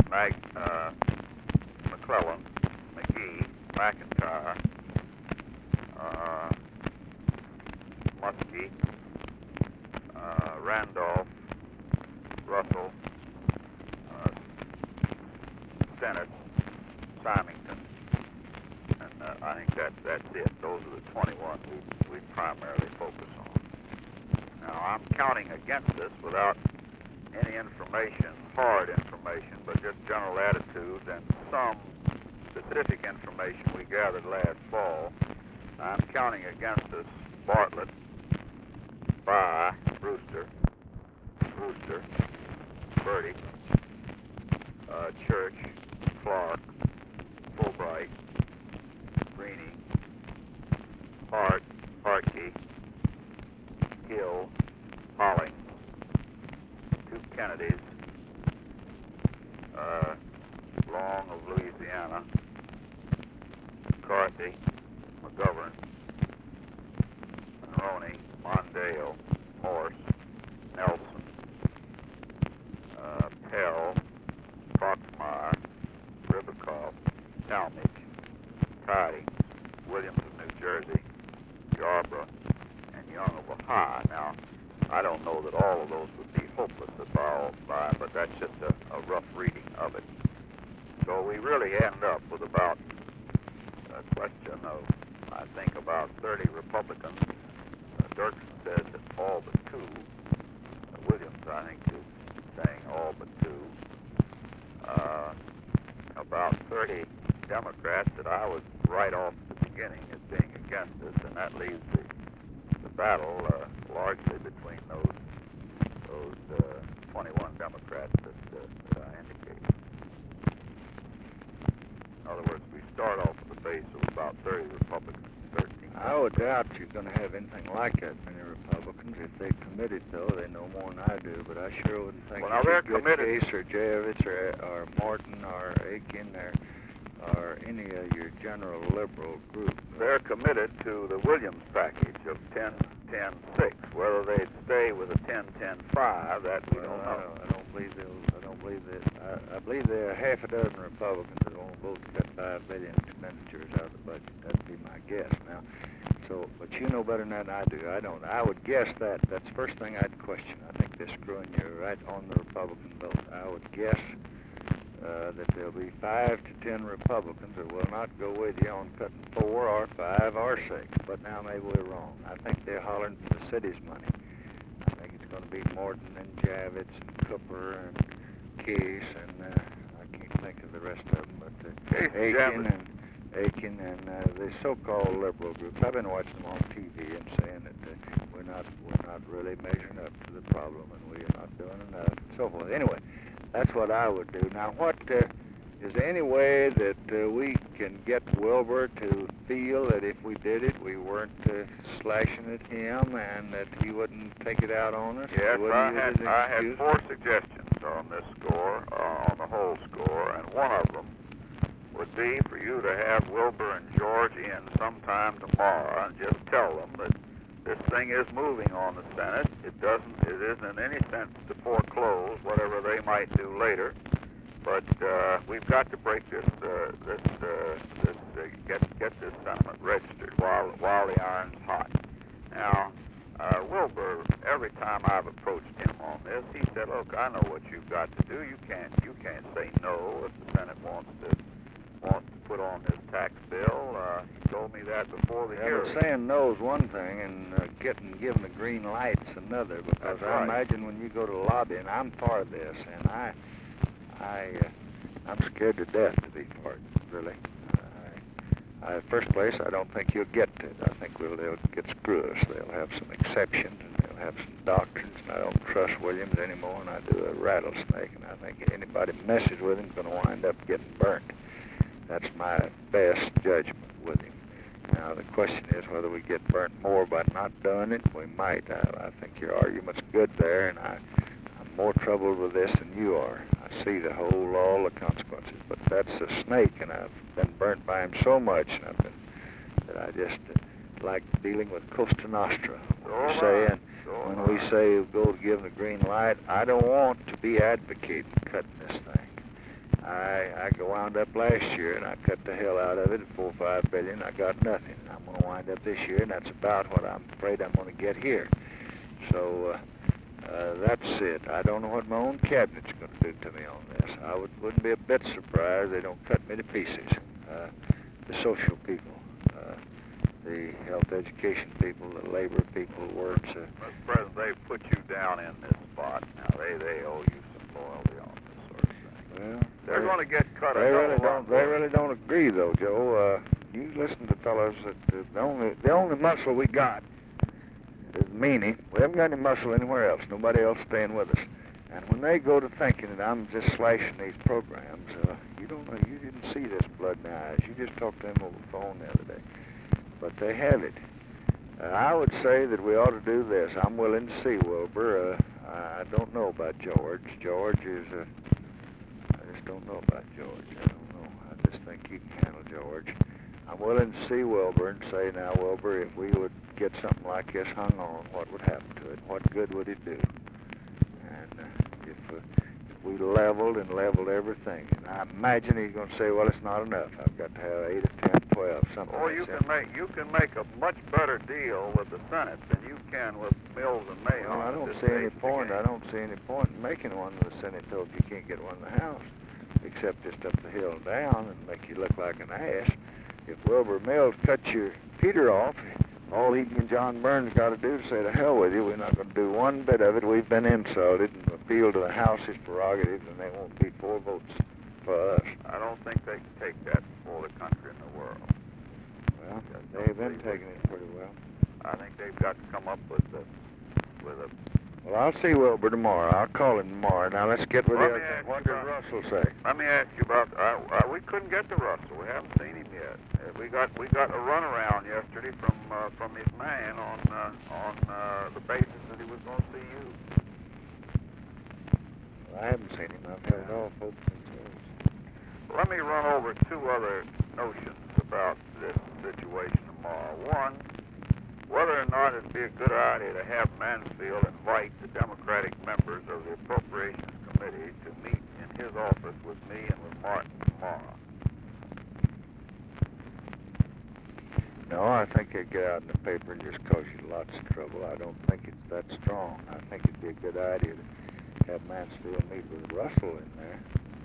McClellan, McGee, McIntyre, Muskie, Randolph, Russell, Sennett, Symington, and I think that's it. Those are the 21 we primarily focus on. Now, I'm counting against this without any information, hard information, but just general attitudes and some specific information we gathered last fall. I'm counting against us Bartlett, By, Brewster, Birdie, Church, Clark, Fulbright, Greeny, Hart, Hartke, Hill, Hollings, 2 Kennedys, Long of Louisiana, McCarthy, McGovern, Monroney, Mondale, Morse, Nelson, Pell, Foxmeyer, Ribicoff, Talmadge, Tidings, Williams of New Jersey, Yarborough, and Young of Ohio. Now, I don't know that all of those would be hopeless by, but that's just a rough reading of it. So we really end up with about a question of, I think, about 30 Republicans. Dirksen says that all but 2. Williams, I think, is saying all but 2. About 30 Democrats that I was right off the beginning as being against this, and that leaves the battle largely between those 21 Democrats that I indicated. In other words, we start off with a base of about 30 Republicans, 13. I would doubt you're going to have anything like that many Republicans. If they committed, though, they know more than I do. But I sure wouldn't think well, now Case or Javits or Martin or Aiken or any of your general liberal group. They're committed to the Williams package of 10-10-6. Whether they'd stay with a 10-10-5, that we don't know. I don't believe that. I believe there are half a dozen Republicans that won't vote to cut $5 billion expenditures out of the budget. That'd be my guess. Now, but you know better than that I do. I don't. I would guess that. That's the first thing I'd question. I think they're screwing you right on the Republican vote. I would guess that there'll be 5 to 10 Republicans that will not go with you on cutting 4 or 5 or 6. But now maybe we're wrong. I think they're hollering for the city's money. I think it's going to be Morton and Javits and Cooper and Case and I can't think of the rest of them, but Aiken and the so-called liberal groups. I've been watching them on TV and saying that we're not really measuring up to the problem and we are not doing enough and so forth. Anyway, that's what I would do. Now, is there any way that we can get Wilbur to feel that if we did it, we weren't slashing at him and that he wouldn't take it out on us? Yes, I had 4 suggestions on this score, on the whole score, and one of them would be for you to have Wilbur and George in sometime tomorrow and just tell them that this thing is moving on the Senate. It isn't in any sense to foreclose whatever they might do later, but we've got to break get this sentiment registered while the iron's hot. Now, Wilbur, every time I've approached him on this, he said, "Look, I know what you've got to do. You can't say no if the Senate wants to put on this tax bill." He told me that before the hearing. But saying no is one thing, and giving the green light's another. Because I imagine when you go to the lobby, and I'm part of this, and I'm scared to death to be part, really. First place, I don't think you'll get it. I think they'll get screws. They'll have some exceptions, and they'll have some doctrines, and I don't trust Williams anymore, and I do a rattlesnake, and I think anybody messes with him is going to wind up getting burnt. That's my best judgment with him. Now, the question is whether we get burnt more by not doing it. We might. I think your argument's good there, and I'm more troubled with this than you are. I see all the consequences, but that's a snake, and I've been burnt by him so much, and that I just like dealing with Costa Nostra. When we say go to give him the green light, I don't want to be advocating cutting this thing. I wound up last year, and I cut the hell out of it at $4 or $5 billion. I got nothing. I'm going to wind up this year, and that's about what I'm afraid I'm going to get here. So that's it. I don't know what my own cabinet's going to do to me on this. I wouldn't be a bit surprised they don't cut me to pieces. The social people, the health education people, the labor people, works. Mr. President, they put you down in this spot. Now they owe you some loyalty on this sort of thing. Well, they're going to get cut. They really don't agree, though, Joe. You listen to fellows that the only muscle we got is meaning. We haven't got any muscle anywhere else. Nobody else staying with us. And when they go to thinking that I'm just slashing these programs, you don't know. You didn't see this blood in their eyes. You just talked to them over the phone the other day. But they have it. I would say that we ought to do this. I'm willing to see Wilbur. I don't know about George. George is. I just don't know about George. I don't know. I just think he can handle George. I'm willing to see Wilbur and say, now, Wilbur, if we would get something like this hung on, what would happen to it? What good would it do? And if we leveled everything, and I imagine he's going to say, well, it's not enough. I've got to have 8 or 10, 12, something. Or you can make a much better deal with the Senate than you can with Mills and Mahon. Well, I don't see any point. I don't see any point in making one in the Senate, though, if you can't get one in the House, except just up the hill and down and make you look like an ass. If Wilbur Mills cuts your Peter off, all he and John Burns got to do is say, to hell with you, we're not going to do one bit of it. We've been insulted and appeal to the House's prerogatives, and they won't be 4 votes for us. I don't think they can take that before the country in the world. Well, they've been taking it pretty well. I think they've got to come up with a... Well, I'll see Wilbur tomorrow. I'll call him tomorrow. Now, let's get with the other thing. What did Russell say? Let me ask you about... we couldn't get to Russell. We haven't seen him yet. We got a runaround yesterday from his man on the basis that he was going to see you. Well, I haven't seen him. I've held off hoping so. Let me run over 2 other notions about this situation tomorrow. One, whether or not it'd be a good idea to have Mansfield invite the Democratic members of the Appropriations Committee to meet in his office with me and with Martin tomorrow. No, I think it'd get out in the paper and just cause you lots of trouble. I don't think it's that strong. I think it'd be a good idea to have Mansfield meet with Russell in there.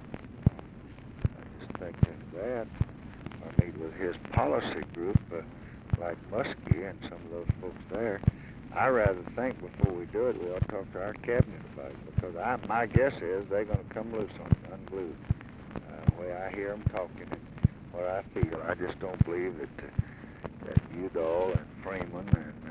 I just think that. Or meet with his policy group, like Muskie and some of those folks there. I rather think before we do it, we ought to talk to our cabinet about it, because my guess is they're going to come loose on it, unglued. The way I hear them talking and what I feel, I just don't believe that Udall and Freeman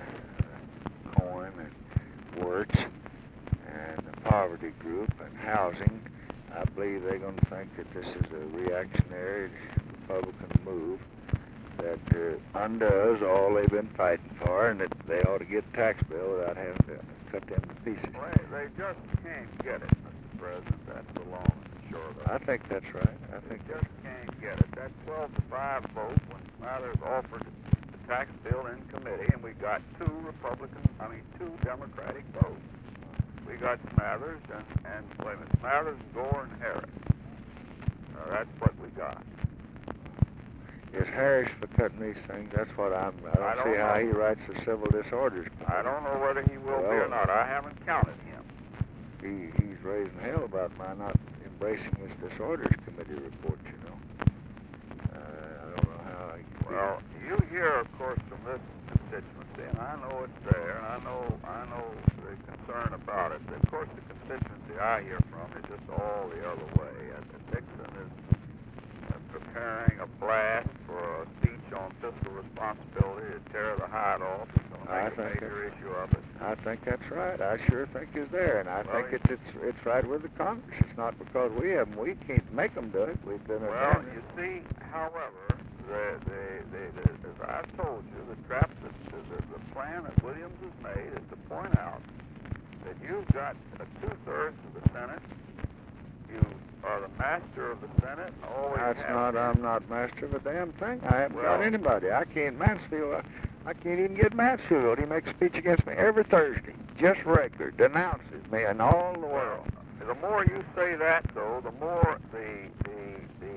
and Cohen and Wirtz and the poverty group and housing, I believe they're going to think that this is a reactionary Republican move that undoes all they've been fighting for, and that they ought to get a tax bill without having to cut them to pieces. Well, they just can't get it, Mr. President. That's the long and short of it. I think that's right. I think they just can't get it. That 12-5 vote when Smathers offered the tax bill in committee, and we got 2 Democratic votes. We got Smathers and Smathers, Gore, and Harris. That's what we got. Is Harris for cutting these things? That's what I don't see how he writes the civil disorders. I don't know whether he will be or not. I haven't counted him. He's raising hell about my not embracing this disorders committee report, you know. I don't know how he can. Well, you hear, of course, from this constituency, and I know it's there, and I know the concern about it. Of course, the constituency I hear from is just all the other way. Nixon is preparing a blast for a speech on fiscal responsibility to tear the hide off. He's going to make a major issue of it. I think that's right. I sure think it's there, and I think it's right with the Congress. It's not because we have them. We can't make them do it. We've been. Well, you see, however, as I've told you, the plan that Williams has made is to point out that you've got 2/3 of the Senate. You are the master of the Senate, and always have been. I'm not master of a damn thing. I haven't got anybody. I can't Mansfield. I can't even get Mansfield. He makes a speech against me every Thursday, just regular, denounces me and all the world. The more you say that, though, the more the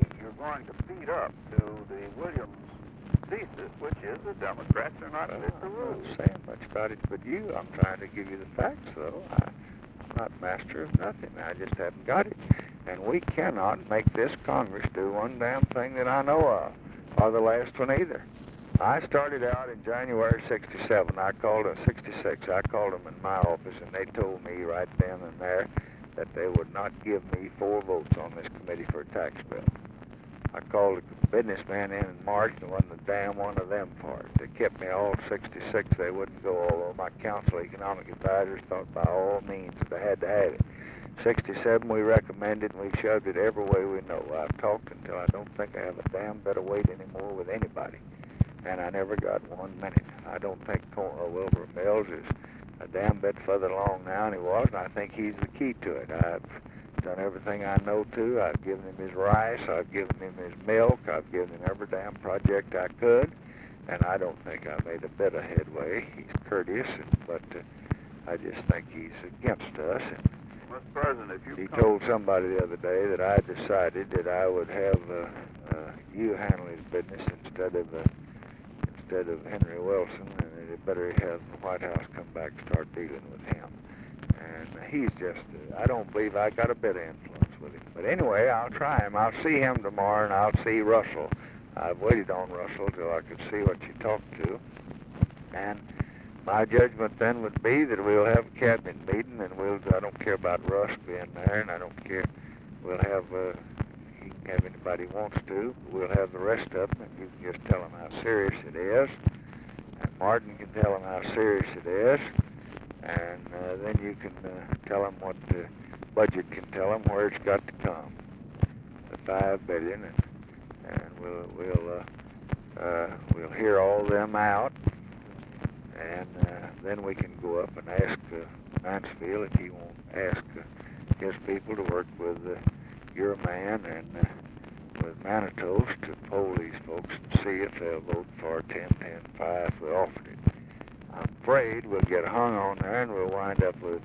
going to feed up to the Williams thesis, which is the Democrats are not fit to rule. I'm not saying much about it, but I'm trying to give you the facts, though. I'm not master of nothing. I just haven't got it. And we cannot make this Congress do one damn thing that I know of, or the last one either. I started out in January 67. I called 66. I called them in my office, and they told me right then and there that they would not give me 4 votes on this committee for a tax bill. I called a businessman in March, and wasn't a damn one of them for it. They kept me all 66. They wouldn't go, although my council economic advisors thought by all means that they had to have it. 67 we recommended, and we shoved it every way we know. I've talked until I don't think I have a damn bit of weight anymore with anybody. And I never got 1 minute. I don't think Wilbur Mills is a damn bit further along now than he was, and I think he's the key to it. I've done everything I know to. I've given him his rice. I've given him his milk. I've given him every damn project I could, and I don't think I made a bit of headway. He's courteous, but I just think he's against us. And Mr. President, if you he told somebody the other day that I decided that I would have you handle his business instead of Henry Wilson, and it better have the White House come back and start dealing with him. And he's just, I don't believe I got a bit of influence with him. But anyway, I'll try him. I'll see him tomorrow, and I'll see Russell. I've waited on Russell till I could see what you talked to. And my judgment then would be that we'll have a cabinet meeting, and I don't care about Russ being there, and I don't care, we'll have, he can have anybody he wants to. We'll have the rest of them, and you can just tell them how serious it is. And Martin can tell them how serious it is. And then you can tell them what the budget can tell them, where it's got to come. The $5 billion, and we'll hear all them out. And then we can go up and ask Mansfield if he won't ask his people to work with your man and with Manitos to poll these folks and see if they'll vote for 10-10-5 if we offered it. I'm afraid we'll get hung on there and we'll wind up with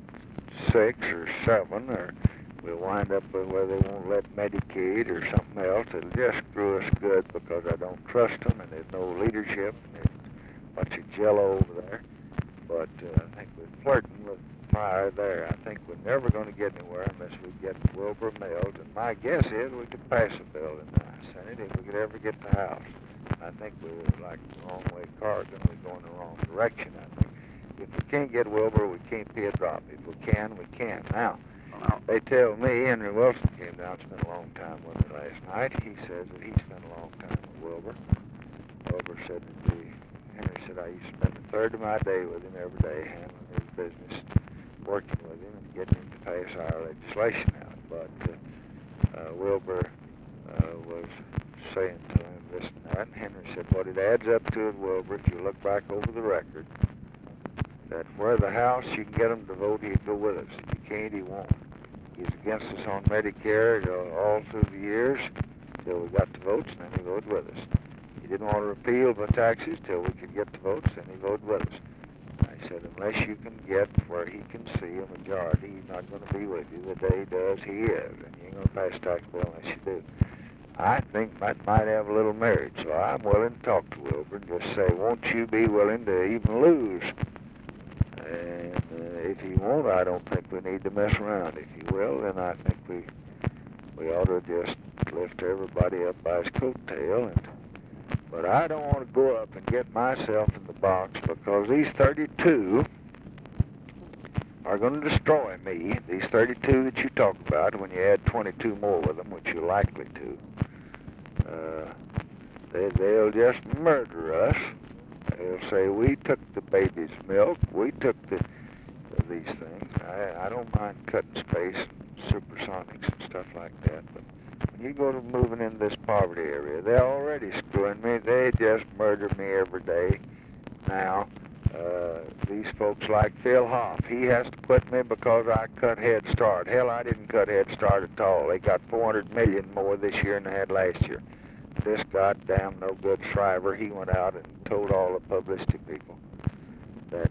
6 or 7, or we'll wind up with where they won't let Medicaid or something else. It'll just screw us good because I don't trust them and there's no leadership and there's a bunch of jello over there. But I think we're flirting with fire there. I think we're never going to get anywhere unless we get Wilbur Mills. And my guess is we could pass a bill in the Senate if we could ever get the House. I think we're like the wrong way car, going to be going the wrong direction. I think if we can't get Wilbur, we can't pay a drop. If we can, we can. Now, they tell me, Henry Wilson came down, spent a long time with me last night. He says that he spent a long time with Wilbur. Wilbur said that Henry said I used to spend a third of my day with him every day, handling his business, working with him and getting him to pass our legislation out. But Wilbur was saying to him this and that, and Henry said what it adds up to it, Wilbur, if you look back over the record, that where the House, you can get him to vote, he'd go with us. If you can't, he won't. He's against us on Medicare all through the years till we got the votes, and then he voted with us. He didn't want to repeal the taxes till we could get the votes, and he voted with us. I said, unless you can get where he can see a majority, he's not going to be with you. The day he does, he is, and you ain't going to pass a tax bill unless you do. I think that might have a little merit, so I'm willing to talk to Wilbur and just say, won't you be willing to even lose? And if he won't, I don't think we need to mess around. If he will, then I think we ought to just lift everybody up by his coattail. But I don't want to go up and get myself in the box because these 32 are going to destroy me. These 32 that you talk about, when you add 22 more with them, which you're likely to, they'll just murder us. They'll say, we took the baby's milk, we took these things. I don't mind cutting space and supersonics and stuff like that, but when you go to moving into this poverty area, they're already screwing me. They just murder me every day. Now, these folks like Phil Hoff, he has to quit me because I cut Head Start. Hell, I didn't cut Head Start at all. They got $400 million more this year than they had last year. This goddamn no-good Shriver, he went out and told all the publicity people that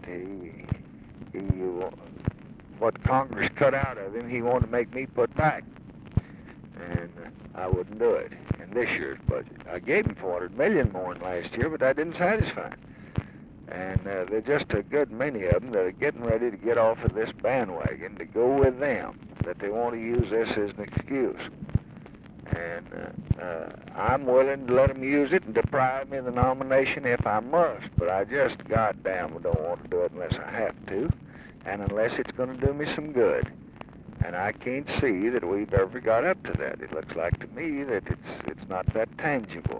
what Congress cut out of him, he wanted to make me put back. and I wouldn't do it in this year's budget. I gave him $400 million more than last year, but that didn't satisfy him. And there's just a good many of them that are getting ready to get off of this bandwagon to go with them, that they want to use this as an excuse. And I'm willing to let them use it and deprive me of the nomination if I must, but I just goddamn don't want to do it unless I have to, and unless it's going to do me some good. And I can't see that we've ever got up to that. It looks like to me that it's not that tangible.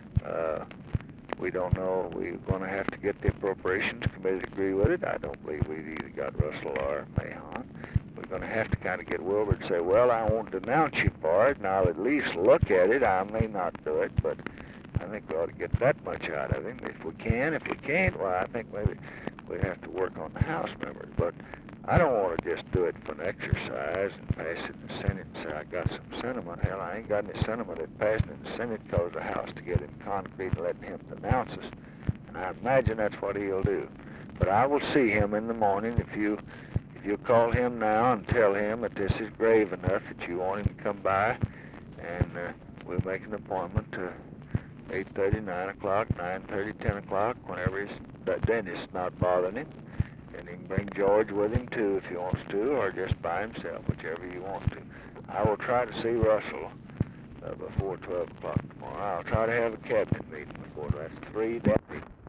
We don't know. We're going to have to get the Appropriations Committee to agree with it. I don't believe we've either got Russell or Mahon. We're going to have to kind of get Wilbur to say, well, I won't denounce you for it, and I'll at least look at it. I may not do it, but I think we ought to get that much out of him if we can. If we can't, well, I think maybe we have to work on the House members. But I don't want to just do it for an exercise and pass it in the Senate and say I got some sentiment. Hell, I ain't got any sentiment at passing it in the Senate because the House to get in concrete and letting him denounce us. And I imagine that's what he'll do. But I will see him in the morning. If you call him now and tell him that this is grave enough that you want him to come by, and we'll make an appointment to 8:30, 9 o'clock, 9:30, 10 o'clock, whenever that dentist's not bothering him. And he can bring George with him, too, if he wants to, or just by himself, whichever you want to. I will try to see Russell before 12 o'clock tomorrow. I'll try to have a cabinet meeting before that's 3 days.